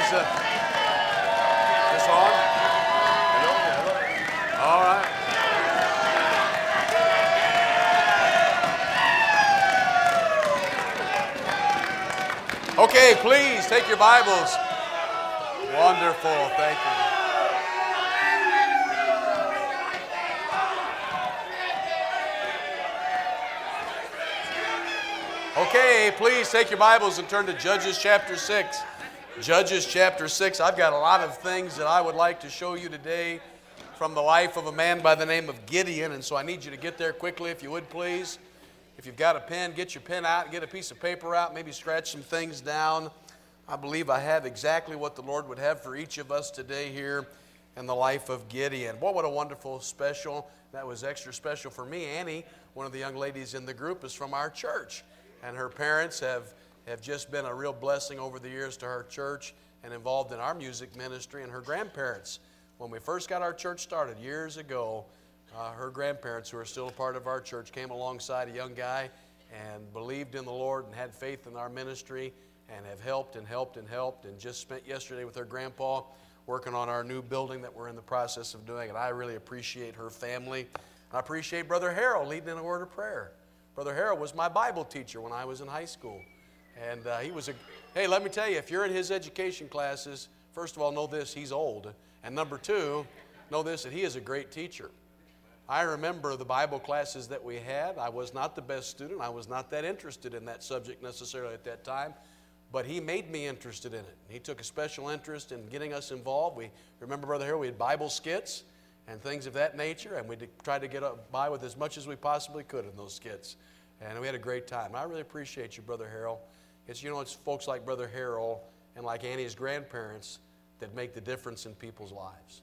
this on? Hello? All right. Okay, please take your Bibles. Wonderful, thank you. Okay, please take your Bibles and turn to Judges chapter 6. Judges chapter 6. I've got a lot of things that I would like to show you today from the life of a man by the name of Gideon, and so I need you to get there quickly if you would please. If you've got a pen, get your pen out, get a piece of paper out, maybe scratch some things down. I believe I have exactly what the Lord would have for each of us today here in the life of Gideon. Boy, what a wonderful special. That was extra special for me. Annie, one of the young ladies in the group, is from our church. And her parents have just been a real blessing over the years to her church and involved in our music ministry. And her grandparents, when we first got our church started years ago, her grandparents, who are still a part of our church, came alongside a young guy and believed in the Lord and had faith in our ministry and have helped and just spent yesterday with her grandpa working on our new building that we're in the process of doing. And I really appreciate her family. I appreciate Brother Harold leading in a word of prayer. Brother Harold was my Bible teacher when I was in high school. And hey, let me tell you, if you're in his education classes, first of all, know this, he's old. And number two, know this, that he is a great teacher. I remember the Bible classes that we had. I was not the best student. I was not that interested in that subject necessarily at that time. But he made me interested in it. He took a special interest in getting us involved. We remember, Brother Harold, we had Bible skits and things of that nature, and we tried to get by with as much as we possibly could in those skits. And we had a great time. I really appreciate you, Brother Harold. It's folks like Brother Harold and like Annie's grandparents that make the difference in people's lives.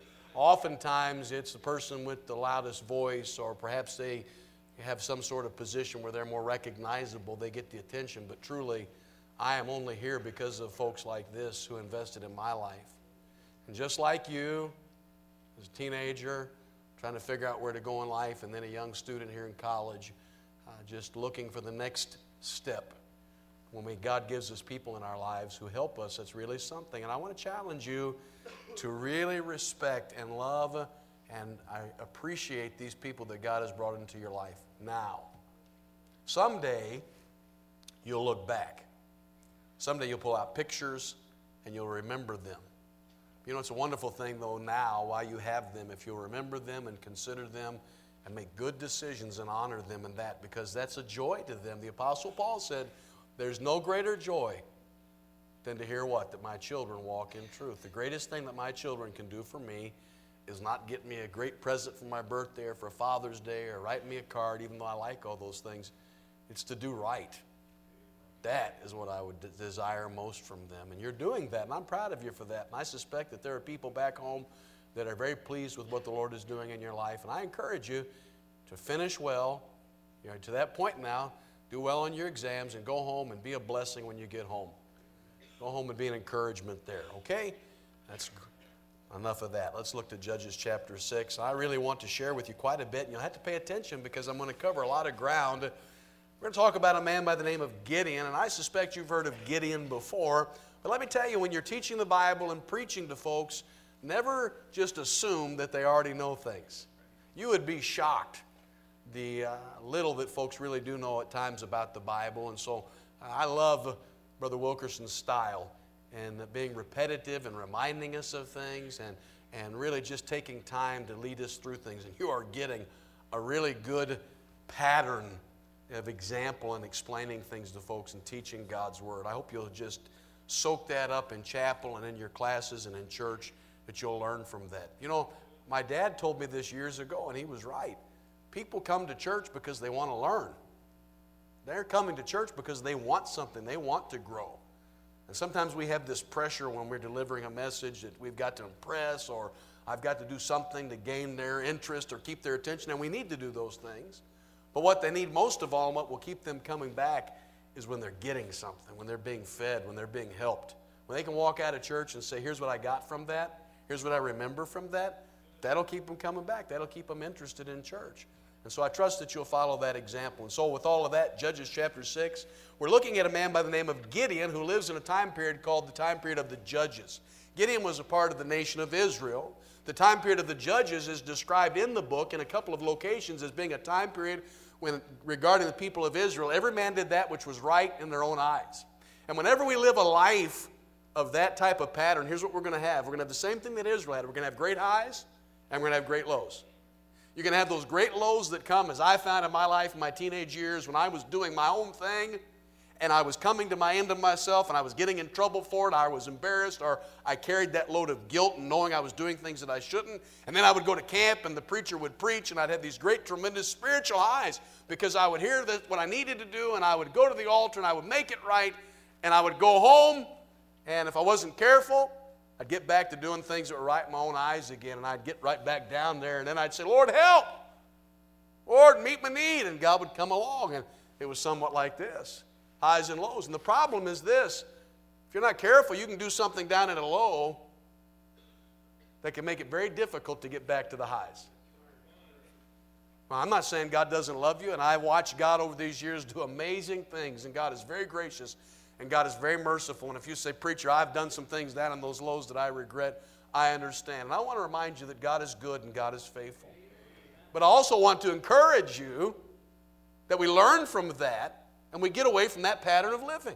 Oftentimes, it's the person with the loudest voice, or perhaps they have some sort of position where they're more recognizable. They get the attention, but truly, I am only here because of folks like this who invested in my life. And just like you, as a teenager, trying to figure out where to go in life, and then a young student here in college, just looking for the next step. When God gives us people in our lives who help us, it's really something. And I want to challenge you to really respect and love and I appreciate these people that God has brought into your life now. Someday, you'll look back. Someday you'll pull out pictures and you'll remember them. You know, it's a wonderful thing, though, now, while you have them, if you'll remember them and consider them and make good decisions and honor them in that, because that's a joy to them. The Apostle Paul said, there's no greater joy than to hear what? That my children walk in truth. The greatest thing that my children can do for me is not get me a great present for my birthday or for Father's Day or write me a card, even though I like all those things. It's to do right. That is what I would desire most from them. And you're doing that, and I'm proud of you for that. And I suspect that there are people back home that are very pleased with what the Lord is doing in your life. And I encourage you to finish well. You're to that point now. Do well on your exams and go home and be a blessing when you get home. Go home and be an encouragement there, okay? That's enough of that. Let's look to Judges chapter 6. I really want to share with you quite a bit, and you'll have to pay attention because I'm going to cover a lot of ground. We're going to talk about a man by the name of Gideon, and I suspect you've heard of Gideon before. But let me tell you, when you're teaching the Bible and preaching to folks, never just assume that they already know things. You would be shocked the little that folks really do know at times about the Bible. And so I love Brother Wilkerson's style and being repetitive and reminding us of things and really just taking time to lead us through things. And you are getting a really good pattern of example and explaining things to folks and teaching God's Word. I hope you'll just soak that up in chapel and in your classes and in church, that you'll learn from that. You know, my dad told me this years ago, and he was right. People come to church because they want to learn. They're coming to church because they want something. They want to grow. And sometimes we have this pressure when we're delivering a message that we've got to impress, or I've got to do something to gain their interest or keep their attention, and we need to do those things. But what they need most of all, and what will keep them coming back, is when they're getting something, when they're being fed, when they're being helped. When they can walk out of church and say, here's what I got from that, here's what I remember from that, that'll keep them coming back. That'll keep them interested in church. And so I trust that you'll follow that example. And so with all of that, Judges chapter 6, we're looking at a man by the name of Gideon who lives in a time period called the time period of the Judges. Gideon was a part of the nation of Israel. The time period of the Judges is described in the book in a couple of locations as being a time period when, regarding the people of Israel, every man did that which was right in their own eyes. And whenever we live a life of that type of pattern, here's what we're going to have. We're going to have the same thing that Israel had. We're going to have great highs and we're going to have great lows. You're going to have those great lows that come, as I found in my life in my teenage years when I was doing my own thing and I was coming to my end of myself and I was getting in trouble for it. I was embarrassed, or I carried that load of guilt and knowing I was doing things that I shouldn't. And then I would go to camp and the preacher would preach and I'd have these great, tremendous spiritual highs because I would hear what I needed to do and I would go to the altar and I would make it right and I would go home, and if I wasn't careful, I'd get back to doing things that were right in my own eyes again, and I'd get right back down there, and then I'd say, Lord, help! Lord, meet my need, and God would come along, and it was somewhat like this, highs and lows. And the problem is this: if you're not careful, you can do something down at a low that can make it very difficult to get back to the highs. Well, I'm not saying God doesn't love you, and I watched God over these years do amazing things, and God is very gracious, and God is very merciful. And if you say, preacher, I've done some things down in those lows that I regret, I understand. And I want to remind you that God is good and God is faithful. But I also want to encourage you that we learn from that and we get away from that pattern of living.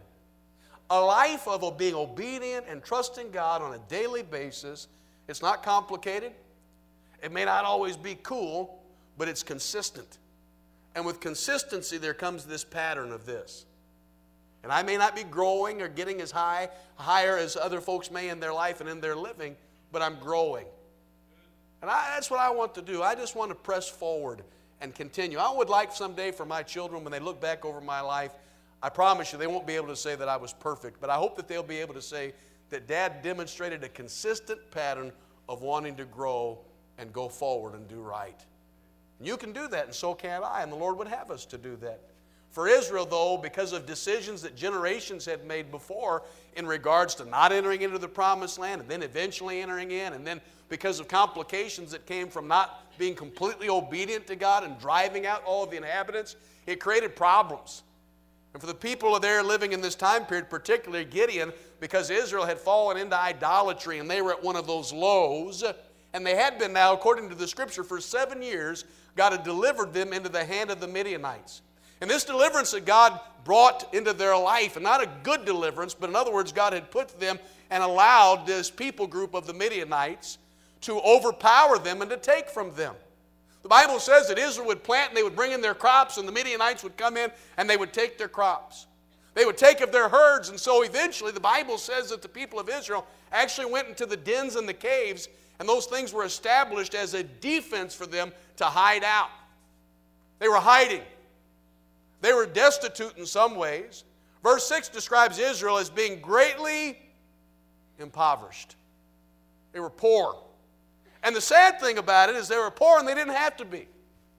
A life of being obedient and trusting God on a daily basis. It's not complicated. It may not always be cool, but it's consistent. And with consistency, there comes this pattern of this. And I may not be growing or getting as higher as other folks may in their life and in their living, but I'm growing. And that's what I want to do. I just want to press forward and continue. I would like someday for my children, when they look back over my life, I promise you they won't be able to say that I was perfect, but I hope that they'll be able to say that Dad demonstrated a consistent pattern of wanting to grow and go forward and do right. And you can do that, and so can I, and the Lord would have us to do that. For Israel, though, because of decisions that generations had made before in regards to not entering into the promised land and then eventually entering in, and then because of complications that came from not being completely obedient to God and driving out all of the inhabitants, it created problems. And for the people there living in this time period, particularly Gideon, because Israel had fallen into idolatry and they were at one of those lows, and they had been now, according to the Scripture, for 7 years, God had delivered them into the hand of the Midianites. And this deliverance that God brought into their life, and not a good deliverance, but in other words, God had put them and allowed this people group of the Midianites to overpower them and to take from them. The Bible says that Israel would plant and they would bring in their crops, and the Midianites would come in and they would take their crops. They would take of their herds, and so eventually the Bible says that the people of Israel actually went into the dens and the caves, and those things were established as a defense for them to hide out. They were hiding. They were destitute in some ways. Verse 6 describes Israel as being greatly impoverished. They were poor. And the sad thing about it is they were poor and they didn't have to be.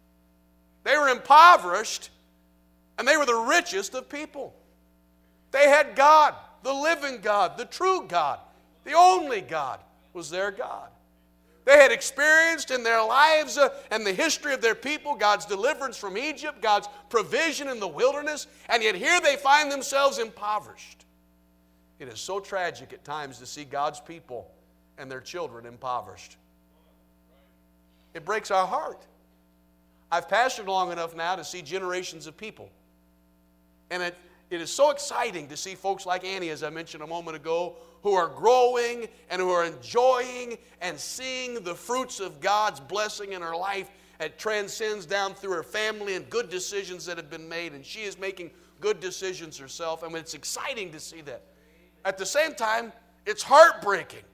They were impoverished and they were the richest of people. They had God, the living God, the true God, the only God was their God. They had experienced in their lives and the history of their people God's deliverance from Egypt, God's provision in the wilderness, and yet here they find themselves impoverished. It is so tragic at times to see God's people and their children impoverished. It breaks our heart. I've pastored long enough now to see generations of people. And it is so exciting to see folks like Annie, as I mentioned a moment ago, who are growing and who are enjoying and seeing the fruits of God's blessing in her life. It transcends down through her family and good decisions that have been made, and she is making good decisions herself. I mean, it's exciting to see that. At the same time, it's heartbreaking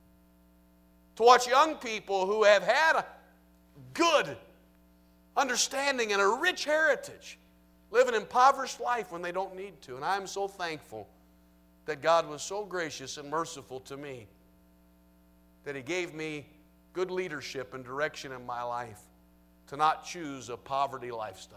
to watch young people who have had a good understanding and a rich heritage live an impoverished life when they don't need to. And I'm so thankful that God was so gracious and merciful to me that He gave me good leadership and direction in my life to not choose a poverty lifestyle.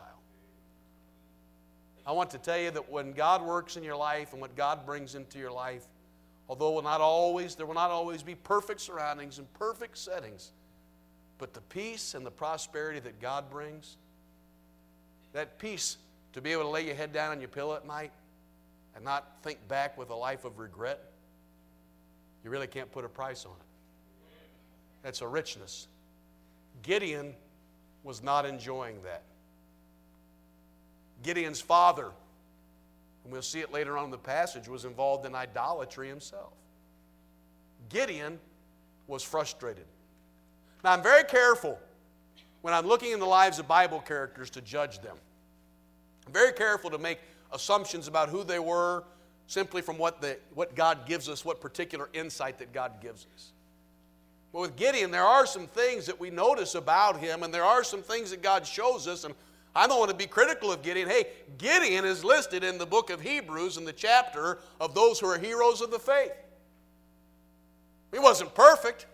I want to tell you that when God works in your life and what God brings into your life, although there will not always be perfect surroundings and perfect settings, but the peace and the prosperity that God brings that peace to be able to lay your head down on your pillow at night and not think back with a life of regret, you really can't put a price on it. That's a richness. Gideon was not enjoying that. Gideon's father, and we'll see it later on in the passage, was involved in idolatry himself. Gideon was frustrated. Now, I'm very careful when I'm looking in the lives of Bible characters to judge them. I'm very careful to make assumptions about who they were simply from what God gives us, what particular insight that God gives us. But with Gideon, there are some things that we notice about him, and there are some things that God shows us, and I don't want to be critical of Gideon. Hey, Gideon is listed in the book of Hebrews in the chapter of those who are heroes of the faith. He wasn't perfect.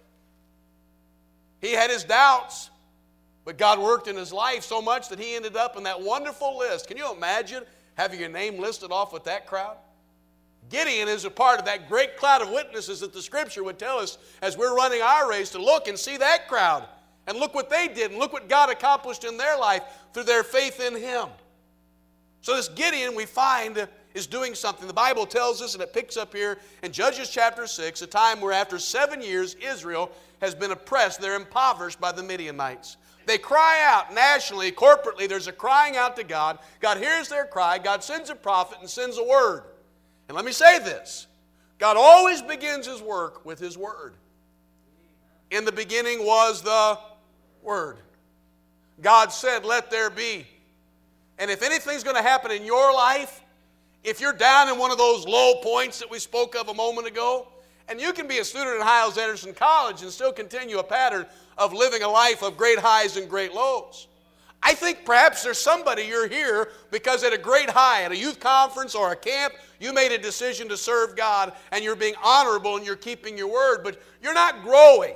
He had his doubts, but God worked in his life so much that he ended up in that wonderful list. Can you imagine having your name listed off with that crowd? Gideon is a part of that great cloud of witnesses that the Scripture would tell us as we're running our race to look and see that crowd. And look what they did, and look what God accomplished in their life through their faith in Him. So this Gideon, we find, is doing something. The Bible tells us, and it picks up here in Judges chapter 6, a time where after 7 years, Israel has been oppressed. They're impoverished by the Midianites. They cry out nationally, corporately. There's a crying out to God. God hears their cry. God sends a prophet and sends a word. And let me say this. God always begins His work with His word. In the beginning was the Word. God said, let there be. And if anything's going to happen in your life, if you're down in one of those low points that we spoke of a moment ago, and you can be a student at Hyles-Anderson College and still continue a pattern of living a life of great highs and great lows. I think perhaps there's somebody, you're here because at a great high, at a youth conference or a camp, you made a decision to serve God and you're being honorable and you're keeping your word, but you're not growing.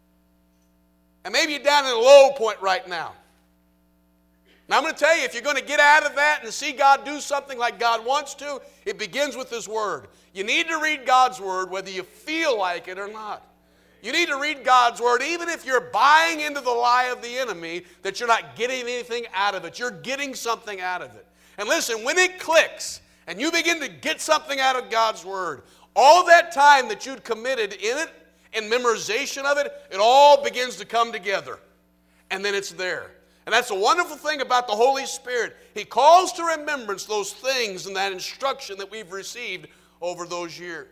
And maybe you're down at a low point right now. Now I'm going to tell you, if you're going to get out of that and see God do something like God wants to, it begins with His Word. You need to read God's Word whether you feel like it or not. You need to read God's Word even if you're buying into the lie of the enemy that you're not getting anything out of it. You're getting something out of it. And listen, when it clicks and you begin to get something out of God's Word, all that time that you'd committed in it, in memorization of it, it all begins to come together. And then it's there. And that's a wonderful thing about the Holy Spirit. He calls to remembrance those things and that instruction that we've received over those years.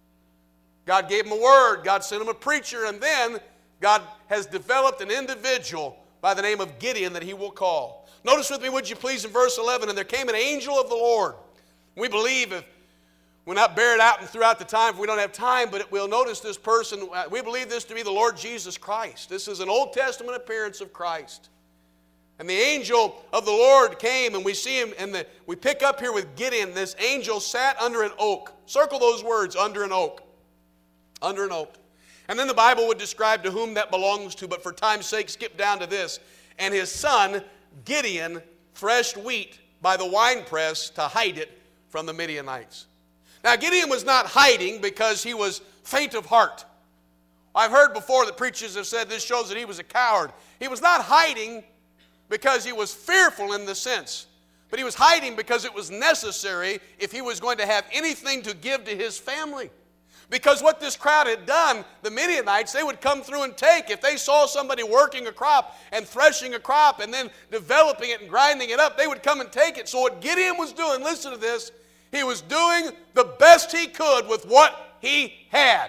God gave him a word. God sent him a preacher. And then God has developed an individual by the name of Gideon that He will call. Notice with me, would you please, in verse 11, and there came an angel of the Lord. We believe, if we'll not bear it out and throughout the time if we don't have time, but we'll notice this person. We believe this to be the Lord Jesus Christ. This is an Old Testament appearance of Christ. And the angel of the Lord came, and we see him, and we pick up here with Gideon. This angel sat under an oak. Circle those words, under an oak. Under an oak. And then the Bible would describe to whom that belongs to, but for time's sake, skip down to this. And his son, Gideon, threshed wheat by the winepress to hide it from the Midianites. Now, Gideon was not hiding because he was faint of heart. I've heard before that preachers have said this shows that he was a coward. He was not hiding because he was fearful in the sense, but he was hiding because it was necessary if he was going to have anything to give to his family. Because what this crowd had done, the Midianites, they would come through and take. If they saw somebody working a crop and threshing a crop and then developing it and grinding it up, they would come and take it. So what Gideon was doing, listen to this, he was doing the best he could with what he had.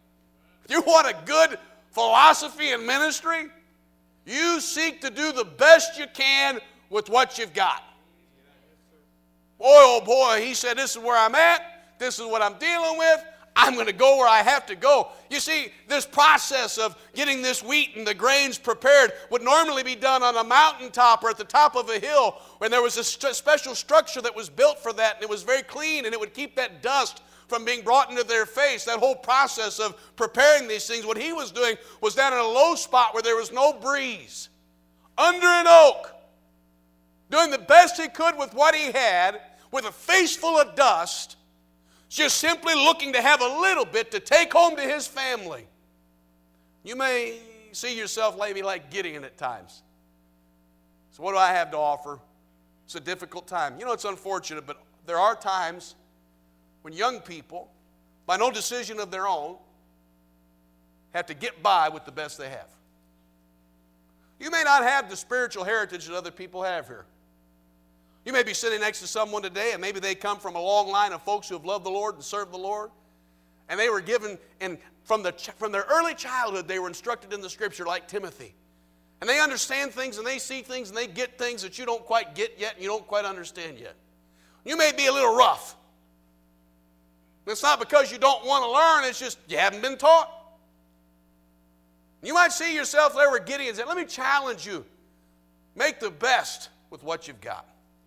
If you want a good philosophy in ministry, you seek to do the best you can with what you've got. Boy, oh boy, he said, this is where I'm at. This is what I'm dealing with. I'm going to go where I have to go. You see, this process of getting this wheat and the grains prepared would normally be done on a mountaintop or at the top of a hill, when there was a special structure that was built for that, and it was very clean, and it would keep that dust from being brought into their face. That whole process of preparing these things, what he was doing was down in a low spot where there was no breeze, under an oak, doing the best he could with what he had, with a face full of dust, just simply looking to have a little bit to take home to his family. You may see yourself maybe like Gideon at times. So what do I have to offer? It's a difficult time. You know, it's unfortunate, but there are times when young people, by no decision of their own, have to get by with the best they have. You may not have the spiritual heritage that other people have here. You may be sitting next to someone today, and maybe they come from a long line of folks who have loved the Lord and served the Lord, and they were given, and from their early childhood, they were instructed in the Scripture like Timothy. And they understand things, and they see things, and they get things that you don't quite get yet, and you don't quite understand yet. You may be a little rough. It's not because you don't want to learn, it's just you haven't been taught. You might see yourself there with Gideon and say, let me challenge you. Make the best with what you've got.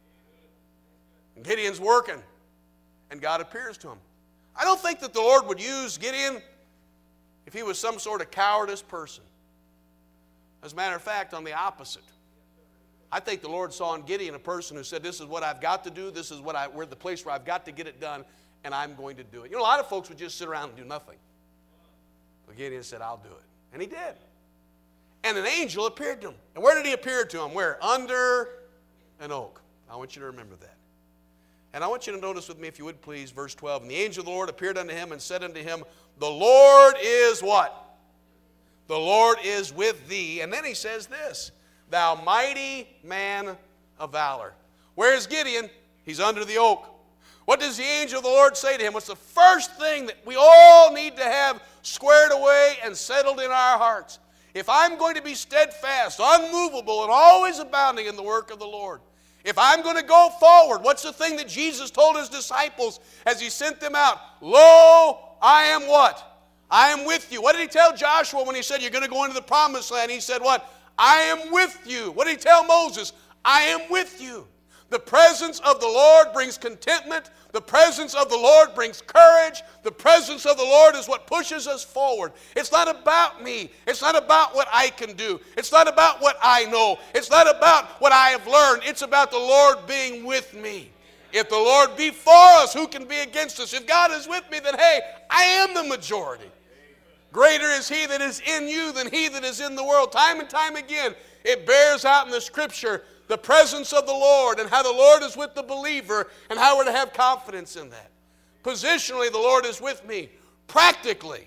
And Gideon's working, and God appears to him. I don't think that the Lord would use Gideon if he was some sort of cowardice person. As a matter of fact, on the opposite. I think the Lord saw in Gideon a person who said, this is what I've got to do, this is where the place where I've got to get it done, and I'm going to do it. You know, a lot of folks would just sit around and do nothing. But Gideon said, I'll do it. And he did. And an angel appeared to him. And where did he appear to him? Where? Under an oak. I want you to remember that. And I want you to notice with me, if you would please, verse 12. And the angel of the Lord appeared unto him and said unto him, the Lord is what? The Lord is with thee. And then he says this, thou mighty man of valor. Where is Gideon? He's under the oak. What does the angel of the Lord say to him? What's the first thing that we all need to have squared away and settled in our hearts? If I'm going to be steadfast, unmovable, and always abounding in the work of the Lord, if I'm going to go forward, what's the thing that Jesus told his disciples as he sent them out? Lo, I am what? I am with you. What did he tell Joshua when he said, you're going to go into the promised land? He said what? I am with you. What did he tell Moses? I am with you. The presence of the Lord brings contentment. The presence of the Lord brings courage. The presence of the Lord is what pushes us forward. It's not about me. It's not about what I can do. It's not about what I know. It's not about what I have learned. It's about the Lord being with me. If the Lord be for us, who can be against us? If God is with me, then hey, I am the majority. Greater is He that is in you than he that is in the world. Time and time again, it bears out in the Scripture the presence of the Lord and how the Lord is with the believer and how we're to have confidence in that. Positionally, the Lord is with me. Practically,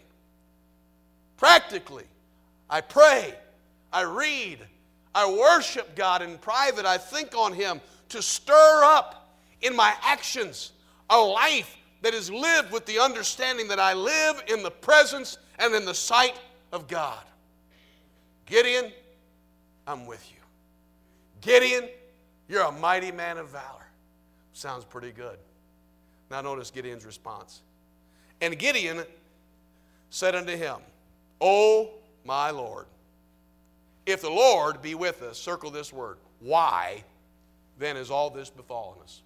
I pray, I read, I worship God in private. I think on Him to stir up in my actions a life that is lived with the understanding that I live in the presence and in the sight of God. Gideon, I'm with you. Gideon, you're a mighty man of valor. Sounds pretty good. Now notice Gideon's response. And Gideon said unto him, O my Lord, if the Lord be with us, circle this word, why then is all this befallen us?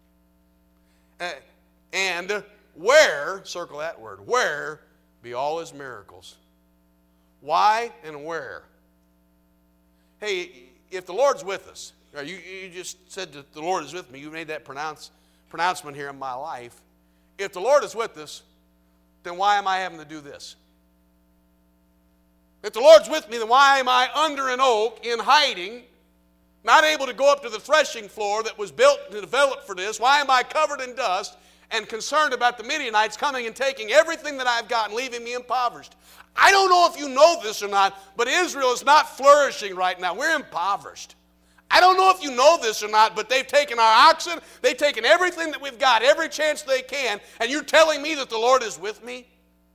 And where, circle that word, where be all his miracles? Why and where? Hey, if the Lord's with us, you just said that the Lord is with me. You made that pronouncement here in my life. If the Lord is with us, then why am I having to do this? If the Lord's with me, then why am I under an oak in hiding, not able to go up to the threshing floor that was built and developed for this? Why am I covered in dust and concerned about the Midianites coming and taking everything that I've got and leaving me impoverished? I don't know if you know this or not, but Israel is not flourishing right now. We're impoverished. I don't know if you know this or not, but they've taken our oxen, they've taken everything that we've got, every chance they can, and you're telling me that the Lord is with me?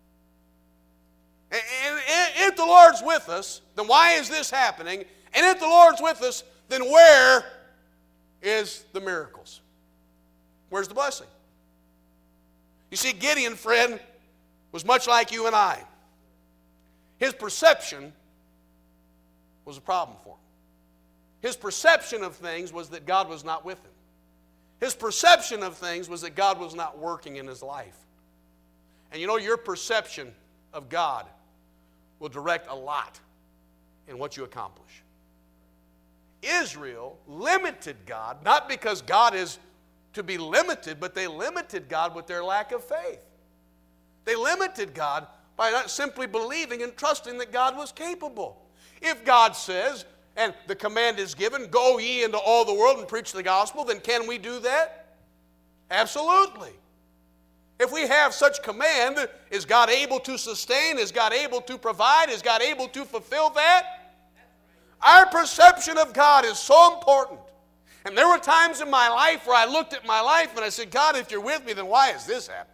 And if the Lord's with us, then why is this happening? And if the Lord's with us, then where is the miracles? Where's the blessing? You see, Gideon, friend, was much like you and I. His perception was a problem for him. His perception of things was that God was not with him. His perception of things was that God was not working in his life. And you know, your perception of God will direct a lot in what you accomplish. Israel limited God, not because God is to be limited, but they limited God with their lack of faith. They limited God by not simply believing and trusting that God was capable. If God says, and the command is given, go ye into all the world and preach the gospel, then can we do that? Absolutely. If we have such command, is God able to sustain? Is God able to provide? Is God able to fulfill that? Our perception of God is so important. And there were times in my life where I looked at my life and I said, God, if you're with me, then why is this happening?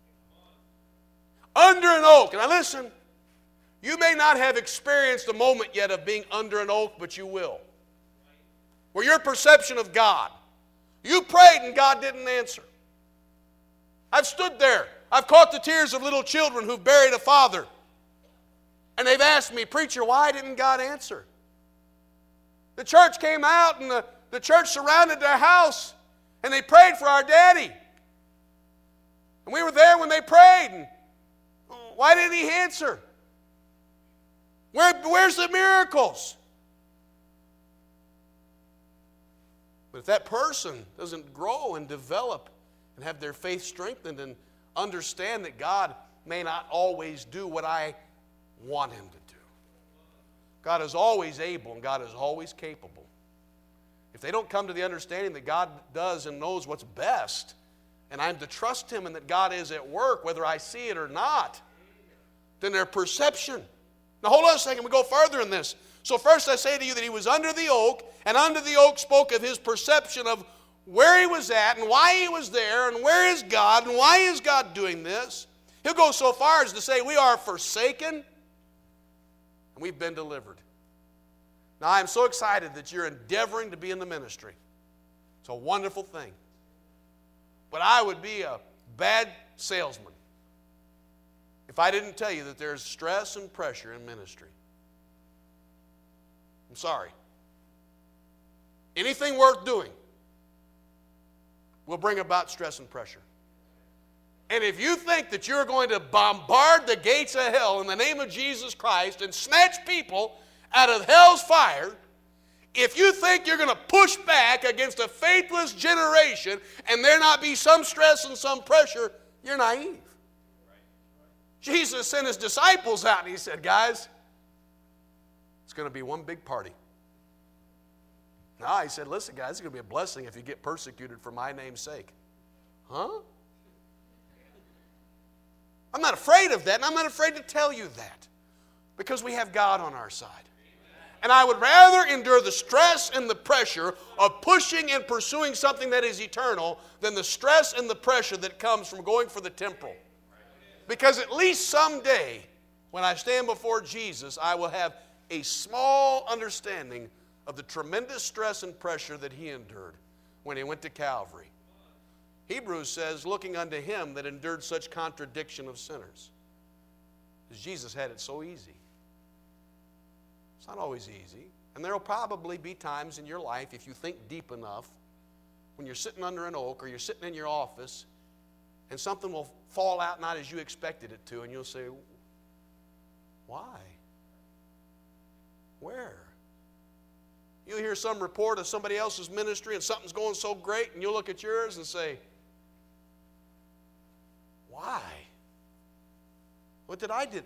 Under an oak. And now listen, you may not have experienced a moment yet of being under an oak, but you will. Where your perception of God, you prayed and God didn't answer. I've stood there. I've caught the tears of little children who've buried a father. And they've asked me, preacher, why didn't God answer? The church came out and the church surrounded their house and they prayed for our daddy. And we were there when they prayed. And why didn't he answer? Where's the miracles? But if that person doesn't grow and develop and have their faith strengthened and understand that God may not always do what I want him to do. God is always able and God is always capable. If they don't come to the understanding that God does and knows what's best, and I'm to trust him and that God is at work whether I see it or not, then their perception. Now hold on a second, we go further in this. So first I say to you that he was under the oak, and under the oak spoke of his perception of where he was at and why he was there and where is God and why is God doing this. He'll go so far as to say we are forsaken and we've been delivered. Now I'm so excited that you're endeavoring to be in the ministry. It's a wonderful thing. But I would be a bad salesman if I didn't tell you that there's stress and pressure in ministry. I'm sorry. Anything worth doing will bring about stress and pressure. And if you think that you're going to bombard the gates of hell in the name of Jesus Christ and snatch people out of hell's fire, if you think you're going to push back against a faithless generation and there not be some stress and some pressure, you're naive. Jesus sent his disciples out and he said, guys, it's going to be one big party. No, he said, listen, guys, it's going to be a blessing if you get persecuted for my name's sake. Huh? I'm not afraid of that, and I'm not afraid to tell you that because we have God on our side. And I would rather endure the stress and the pressure of pushing and pursuing something that is eternal than the stress and the pressure that comes from going for the temporal. Because at least someday, when I stand before Jesus, I will have a small understanding of the tremendous stress and pressure that he endured when he went to Calvary. Hebrews says, looking unto him that endured such contradiction of sinners. Because Jesus had it so easy. It's not always easy. And there will probably be times in your life, if you think deep enough, when you're sitting under an oak or you're sitting in your office, and something will fall out not as you expected it to, and you'll say, why? Where? You'll hear some report of somebody else's ministry and something's going so great, and you'll look at yours and say, why? What didn't I do?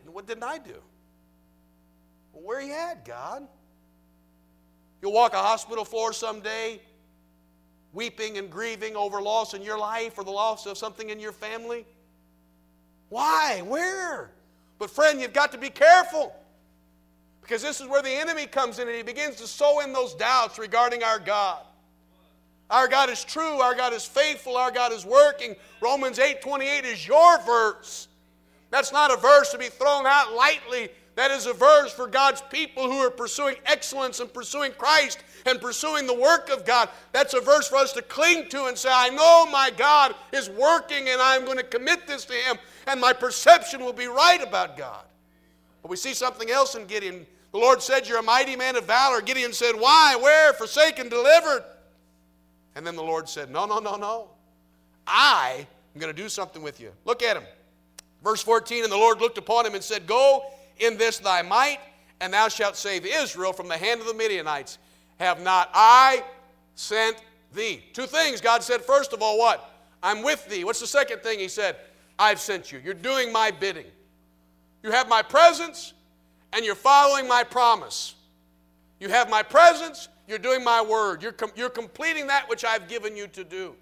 Well, where are you at, God? You'll walk a hospital floor someday, weeping and grieving over loss in your life or the loss of something in your family. Why? Where? But friend, you've got to be careful. Because this is where the enemy comes in and he begins to sow in those doubts regarding our God. Our God is true. Our God is faithful. Our God is working. Romans 8:28 is your verse. That's not a verse to be thrown out lightly. That is a verse for God's people who are pursuing excellence and pursuing Christ and pursuing the work of God. That's a verse for us to cling to and say, I know my God is working and I'm going to commit this to him and my perception will be right about God. But we see something else in Gideon. The Lord said, you're a mighty man of valor. Gideon said, why, where, forsaken, delivered? And then the Lord said, no. I am going to do something with you. Look at him. Verse 14, and the Lord looked upon him and said, go in this thy might, and thou shalt save Israel from the hand of the Midianites. Have not I sent thee? Two things. God said, first of all, what? I'm with thee. What's the second thing he said? I've sent you. You're doing my bidding. You have my presence, and you're following my promise. You have my presence. You're doing my word. You're completing that which I've given you to do.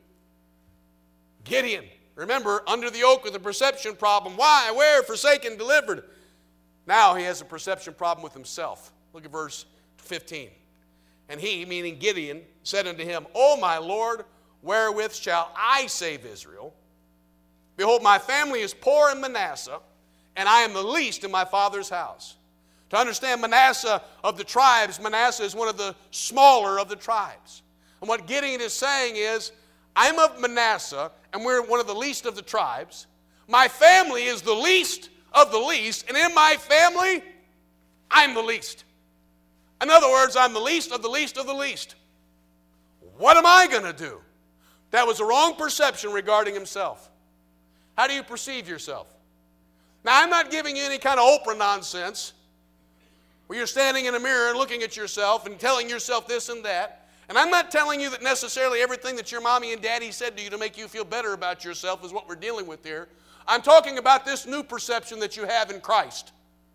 Gideon, remember, under the yoke with a perception problem. Why? Where? Forsaken, delivered. Now he has a perception problem with himself. Look at verse 15. And he, meaning Gideon, said unto him, O my Lord, wherewith shall I save Israel? Behold, my family is poor in Manasseh, and I am the least in my father's house. To understand Manasseh of the tribes, Manasseh is one of the smaller of the tribes. And what Gideon is saying is, I'm of Manasseh, and we're one of the least of the tribes. My family is the least of the least, and in my family, I'm the least. In other words, I'm the least of the least of the least. What am I going to do? That was a wrong perception regarding himself. How do you perceive yourself? Now, I'm not giving you any kind of Oprah nonsense where you're standing in a mirror and looking at yourself and telling yourself this and that. And I'm not telling you that necessarily everything that your mommy and daddy said to you to make you feel better about yourself is what we're dealing with here. I'm talking about this new perception that you have in Christ.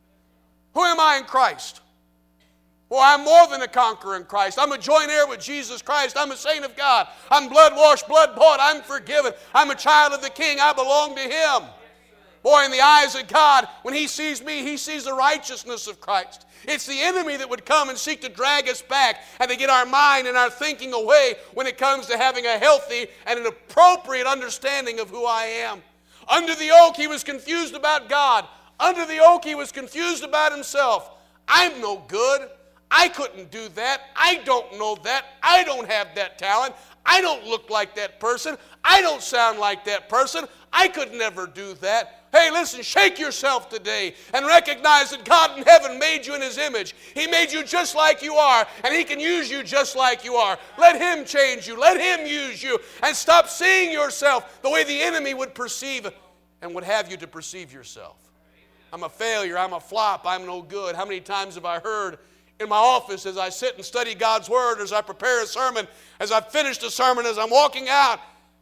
Who am I in Christ? Well, I'm more than a conqueror in Christ. I'm a joint heir with Jesus Christ. I'm a saint of God. I'm blood-washed, blood-bought. I'm forgiven. I'm a child of the King. I belong to Him. Boy, in the eyes of God, when He sees me, He sees the righteousness of Christ. It's the enemy that would come and seek to drag us back and to get our mind and our thinking away when it comes to having a healthy and an appropriate understanding of who I am. Under the yoke, he was confused about God. Under the yoke, he was confused about himself. I'm no good. I couldn't do that. I don't know that. I don't have that talent. I don't look like that person. I don't sound like that person. I could never do that. Hey, listen, shake yourself today and recognize that God in heaven made you in His image. He made you just like you are, and He can use you just like you are. Let Him change you. Let Him use you. And stop seeing yourself the way the enemy would perceive and would have you to perceive yourself. I'm a failure. I'm a flop. I'm no good. How many times have I heard in my office as I sit and study God's Word, as I prepare a sermon, as I've finished a sermon, as I'm walking out,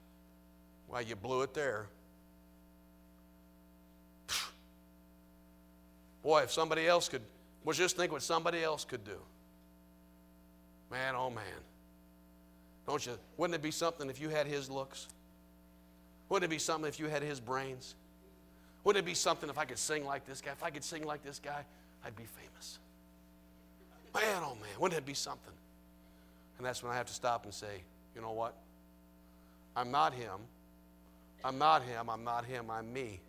well, you blew it there. Boy, if somebody else could, well, just think what somebody else could do. Man, oh man. Don't you, wouldn't it be something if you had his looks? Wouldn't it be something if you had his brains? Wouldn't it be something if I could sing like this guy? If I could sing like this guy, I'd be famous. Man, oh man, wouldn't it be something? And that's when I have to stop and say, you know what? I'm not him. I'm not him. I'm not him. I'm me.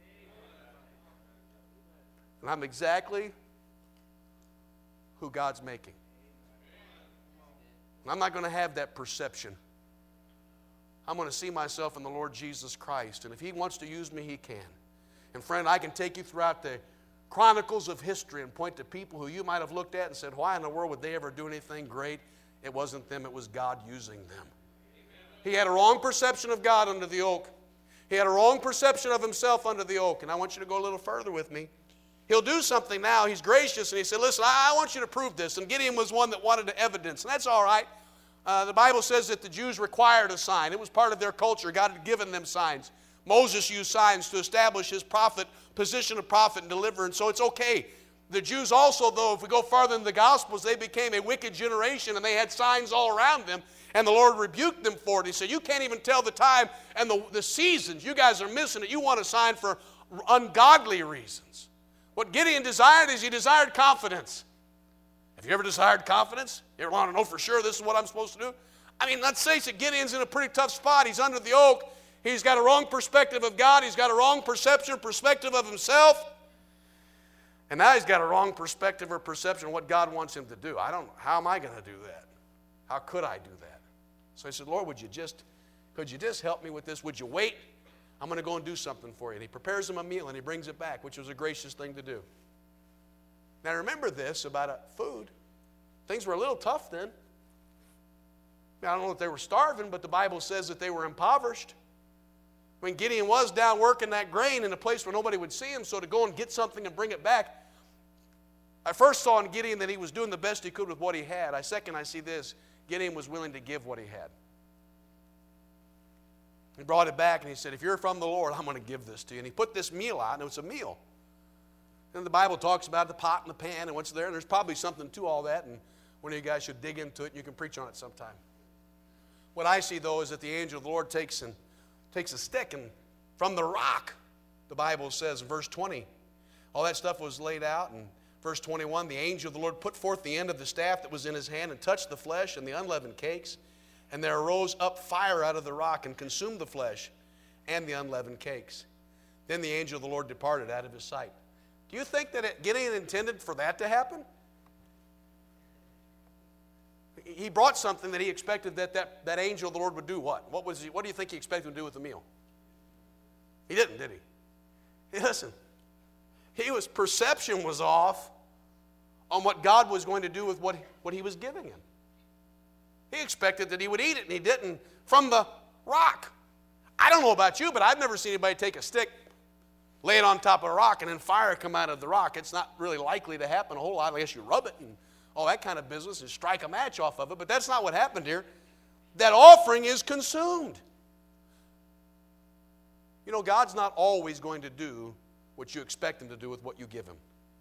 And I'm exactly who God's making. And I'm not going to have that perception. I'm going to see myself in the Lord Jesus Christ. And if He wants to use me, He can. And friend, I can take you throughout the chronicles of history and point to people who you might have looked at and said, why in the world would they ever do anything great? It wasn't them, it was God using them. He had a wrong perception of God under the yoke. He had a wrong perception of himself under the yoke. And I want you to go a little further with me. He'll do something now. He's gracious, and he said, listen, I want you to prove this. And Gideon was one that wanted the evidence, and that's all right. The Bible says that the Jews required a sign. It was part of their culture. God had given them signs. Moses used signs to establish his prophet, position of prophet and deliverer, and so it's okay. The Jews also, though, if we go farther in the Gospels, they became a wicked generation, and they had signs all around them, and the Lord rebuked them for it. He said, you can't even tell the time and the seasons. You guys are missing it. You want a sign for ungodly reasons. What Gideon desired is he desired confidence. Have you ever desired confidence? You ever want to know for sure this is what I'm supposed to do? I mean, let's face it, Gideon's in a pretty tough spot. He's under the yoke. He's got a wrong perspective of God. He's got a wrong perspective of himself. And now he's got a wrong perspective or perception of what God wants him to do. How am I going to do that? How could I do that? So he said, Lord, could you just help me with this? Would you wait? I'm going to go and do something for you. And he prepares him a meal and he brings it back, which was a gracious thing to do. Now remember this about food. Things were a little tough then. Now, I don't know if they were starving, but the Bible says that they were impoverished. When Gideon was down working that grain in a place where nobody would see him, so to go and get something and bring it back, I first saw in Gideon that he was doing the best he could with what he had. Second, I see this. Gideon was willing to give what he had. He brought it back and he said, if you're from the Lord, I'm going to give this to you. And he put this meal out, and it was a meal. And the Bible talks about the pot and the pan and what's there, and there's probably something to all that. And One of you guys should dig into it and you can preach on it sometime. What I see, though, is that the angel of the Lord takes a stick and from the rock, the Bible says in verse 20, all that stuff was laid out. And verse 21, the angel of the Lord put forth the end of the staff that was in his hand and touched the flesh and the unleavened cakes. And there arose up fire out of the rock and consumed the flesh and the unleavened cakes. Then the angel of the Lord departed out of his sight. Do you think that Gideon intended for that to happen? He brought something that he expected that angel of the Lord would do what? What do you think he expected him to do with the meal? He didn't, did he? Hey, listen, his perception was off on what God was going to do with what he was giving him. He expected that he would eat it, and he didn't, from the rock. I don't know about you, but I've never seen anybody take a stick, lay it on top of a rock, and then fire come out of the rock. It's not really likely to happen a whole lot unless you rub it and all that kind of business and strike a match off of it. But that's not what happened here. That offering is consumed. You know, God's not always going to do what you expect him to do with what you give him.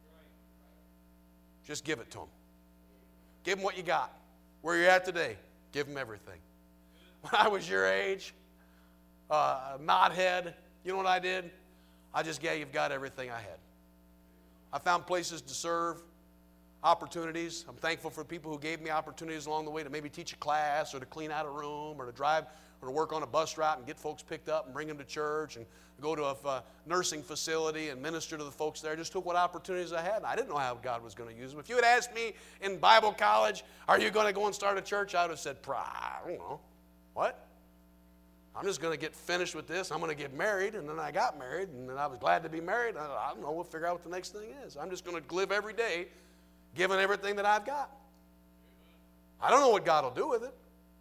Just give it to him. Give him what you got. Where you're at today, give him everything. When I was your age, knothead, you know what I did? I just gave God everything I had. I found places to serve, opportunities. I'm thankful for people who gave me opportunities along the way to maybe teach a class or to clean out a room or to drive or to work on a bus route and get folks picked up and bring them to church and go to a nursing facility and minister to the folks there. I just took what opportunities I had. And I didn't know how God was going to use them. If you had asked me in Bible college, are you going to go and start a church? I would have said, I don't know. What? I'm just going to get finished with this. I'm going to get married. And then I got married. And then I was glad to be married. I don't know. We'll figure out what the next thing is. I'm just going to live every day giving everything that I've got. I don't know what God will do with it.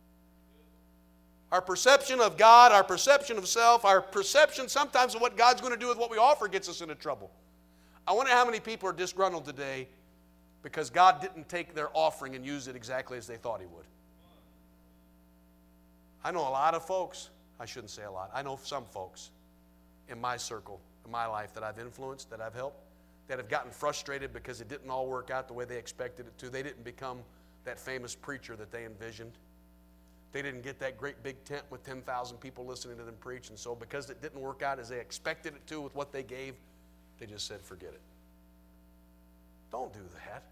Our perception of God, our perception of self, our perception sometimes of what God's going to do with what we offer gets us into trouble. I wonder how many people are disgruntled today because God didn't take their offering and use it exactly as they thought he would. I know a lot of folks, I shouldn't say a lot, I know some folks in my circle, in my life that I've influenced, that I've helped, that have gotten frustrated because it didn't all work out the way they expected it to. They didn't become that famous preacher that they envisioned. They didn't get that great big tent with 10,000 people listening to them preach. And so because it didn't work out as they expected it to with what they gave, they just said, forget it. Don't do that.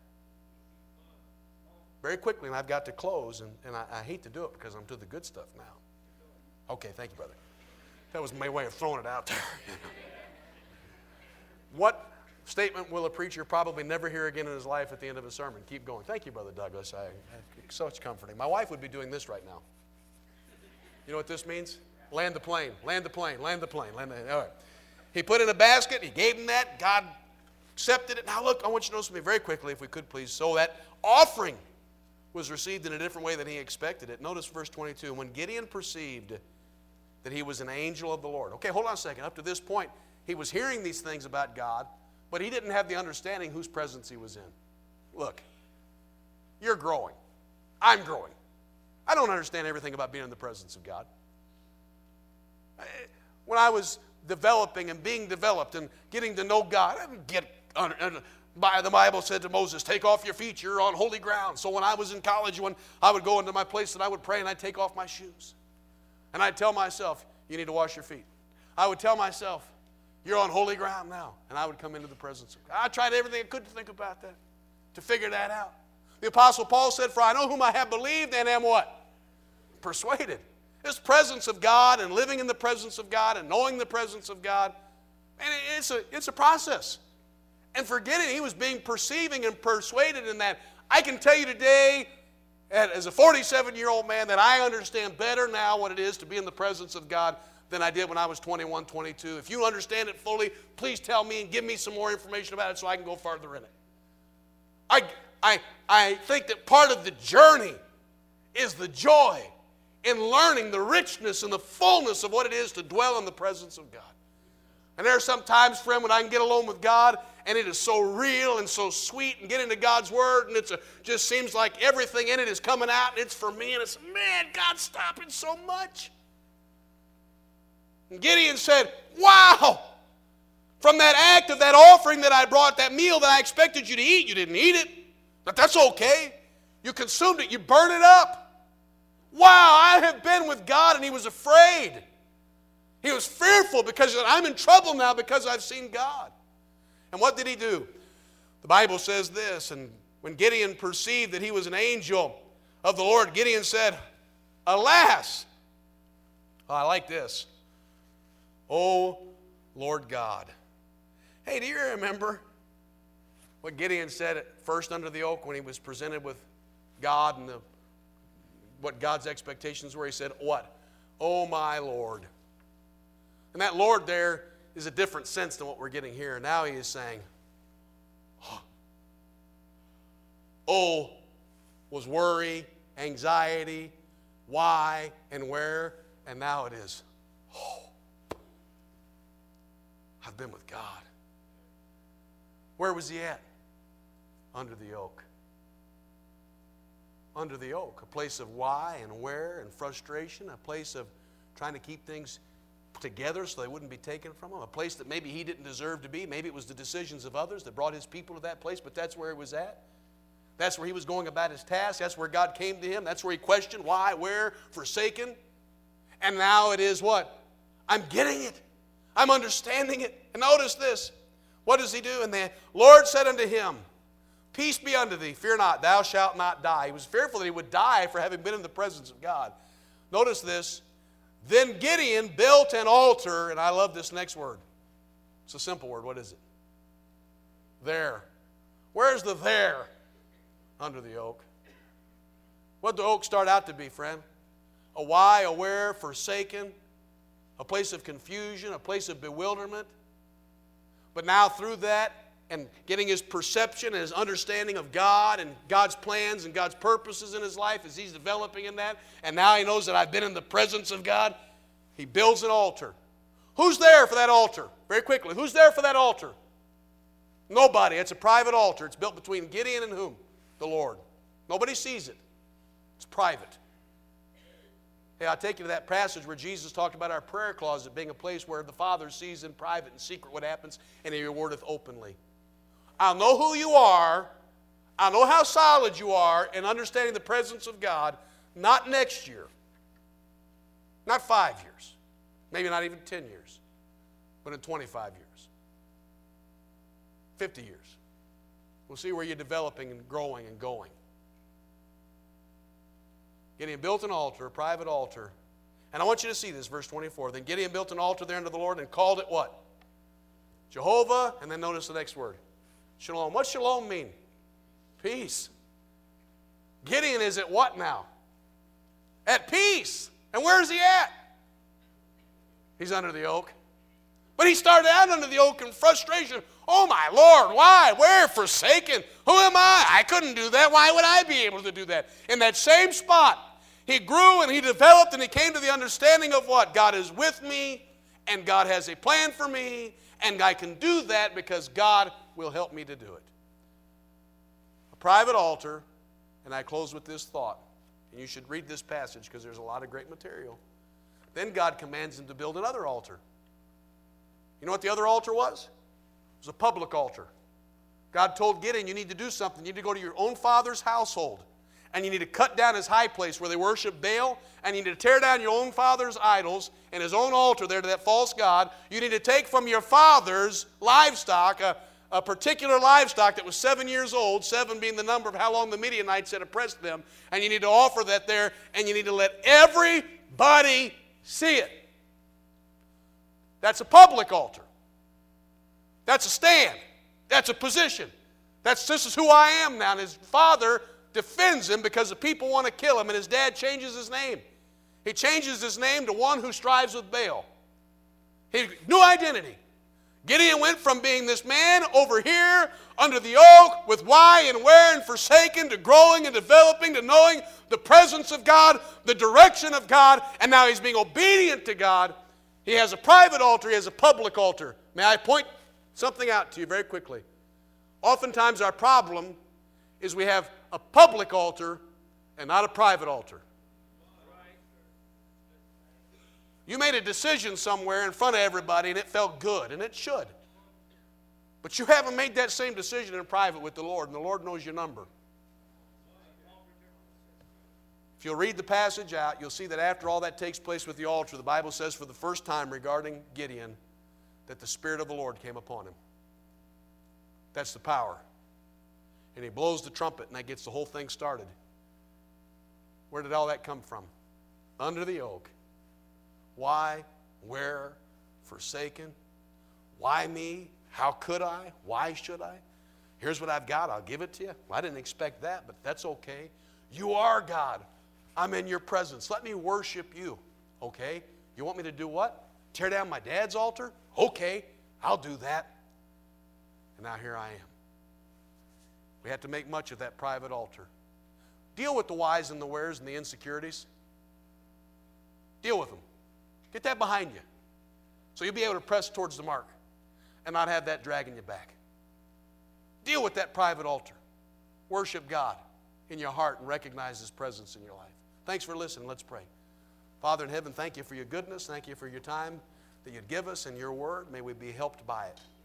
Very quickly, and I've got to close, and I hate to do it because I'm to the good stuff now. Okay, thank you, brother. That was my way of throwing it out there. What statement will a preacher probably never hear again in his life at the end of a sermon? Keep going. Thank you, Brother Douglas. So much comforting. My wife would be doing this right now. You know what this means? Land the plane, land the plane, land the plane. All right. He put in a basket. He gave him that. God accepted it. Now look, I want you to know something very quickly, if we could please. So that offering was received in a different way than he expected it. Notice verse 22. When Gideon perceived that he was an angel of the Lord. Okay, hold on a second. Up to this point, he was hearing these things about God, but he didn't have the understanding whose presence he was in. Look, you're growing. I'm growing. I don't understand everything about being in the presence of God. When I was developing and being developed and getting to know God, I didn't get the Bible said to Moses, take off your feet, you're on holy ground. So when I was in college, when I would go into my place and I would pray and I'd take off my shoes. And I'd tell myself, you need to wash your feet. I would tell myself, you're on holy ground now. And I would come into the presence of God. I tried everything I could to think about that, to figure that out. The Apostle Paul said, for I know whom I have believed and am what? Persuaded. This presence of God and living in the presence of God and knowing the presence of God, and it's a process. And for Gideon, he was being perceiving and persuaded in that. I can tell you today, as a 47-year-old man, that I understand better now what it is to be in the presence of God than I did when I was 21, 22. If you understand it fully, please tell me and give me some more information about it so I can go farther in it. I think that part of the journey is the joy in learning the richness and the fullness of what it is to dwell in the presence of God. And there are some times, friend, when I can get alone with God and it is so real and so sweet and get into God's Word and it just seems like everything in it is coming out and it's for me and it's, man, God's stopping so much. And Gideon said, wow, from that act of that offering that I brought, that meal that I expected you to eat, you didn't eat it, but that's okay. You consumed it. You burned it up. Wow, I have been with God, and he was afraid. He was fearful because I'm in trouble now because I've seen God. And what did he do? The Bible says this, and when Gideon perceived that he was an angel of the Lord, Gideon said, alas. Oh, I like this. O Lord God. Hey, do you remember what Gideon said at first under the oak when he was presented with God and what God's expectations were? He said, what? Oh, my Lord. And that Lord there is a different sense than what we're getting here. Now he is saying, oh was worry, anxiety, why and where, and now it is, oh, I've been with God. Where was he at? Under the oak. Under the oak, a place of why and where and frustration, a place of trying to keep things together so they wouldn't be taken from him, a place that maybe he didn't deserve to be. Maybe it was the decisions of others that brought his people to that place, but that's where he was at. That's where he was going about his task. That's where God came to him. That's where he questioned why, where, forsaken. And now it is what? I'm getting it. I'm understanding it. And notice this. What does he do? And the Lord said unto him, peace be unto thee, fear not, thou shalt not die. He was fearful that he would die for having been in the presence of God. Notice this. Then Gideon built an altar, and I love this next word. It's a simple word. What is it? There. Where's the there? Under the oak. What did the oak start out to be, friend? A why, a where, forsaken, a place of confusion, a place of bewilderment. But now through that, and getting his perception and his understanding of God and God's plans and God's purposes in his life as he's developing in that, and now he knows that I've been in the presence of God, he builds an altar. Who's there for that altar? Very quickly, who's there for that altar? Nobody. It's a private altar. It's built between Gideon and whom? The Lord. Nobody sees it. It's private. Hey, I'll take you to that passage where Jesus talked about our prayer closet being a place where the Father sees in private and secret what happens, and he rewardeth openly. I'll know who you are. I'll know how solid you are in understanding the presence of God, not next year, not 5 years, maybe not even 10 years, but in 25 years, 50 years. We'll see where you're developing and growing and going. Gideon built an altar, a private altar. And I want you to see this, verse 24. Then Gideon built an altar there unto the Lord and called it what? Jehovah. And then notice the next word. Shalom. What's shalom mean? Peace. Gideon is at what now? At peace. And where is he at? He's under the oak. But he started out under the oak in frustration. Oh my Lord, why? Where? Forsaken? Who am I? I couldn't do that. Why would I be able to do that? In that same spot, he grew and he developed and he came to the understanding of what? God is with me and God has a plan for me and I can do that because God will help me to do it. A private altar, and I close with this thought, and you should read this passage because there's a lot of great material. Then God commands him to build another altar. You know what the other altar was? It was a public altar. God told Gideon, you need to do something. You need to go to your own father's household. And you need to cut down his high place where they worship Baal. And you need to tear down your own father's idols and his own altar there to that false god. You need to take from your father's livestock, a particular livestock that was 7 years old, 7 being the number of how long the Midianites had oppressed them. And you need to offer that there, and you need to let everybody see it. That's a public altar. That's a stand. That's a position. This is who I am now. And his father defends him because the people want to kill him, and his dad changes his name. He changes his name to one who strives with Baal. New identity. Gideon went from being this man over here under the oak with why and where and forsaken to growing and developing to knowing the presence of God, the direction of God, and now he's being obedient to God. He has a private altar, he has a public altar. May I point something out to you very quickly? Oftentimes our problem is we have a public altar and not a private altar. You made a decision somewhere in front of everybody and it felt good, and it should. But you haven't made that same decision in private with the Lord, and the Lord knows your number. If you'll read the passage out, you'll see that after all that takes place with the altar, the Bible says for the first time regarding Gideon that the Spirit of the Lord came upon him. That's the power. And he blows the trumpet, and that gets the whole thing started. Where did all that come from? Under the yoke. Why? Where? Forsaken? Why me? How could I? Why should I? Here's what I've got. I'll give it to you. Well, I didn't expect that, but that's okay. You are God. I'm in your presence. Let me worship you. Okay? You want me to do what? Tear down my dad's altar? Okay, I'll do that. And now here I am. We have to make much of that private altar. Deal with the whys and the wheres and the insecurities. Deal with them. Get that behind you. So you'll be able to press towards the mark and not have that dragging you back. Deal with that private altar. Worship God in your heart and recognize His presence in your life. Thanks for listening. Let's pray. Father in heaven, thank you for your goodness. Thank you for your time that you'd give us and your word. May we be helped by it.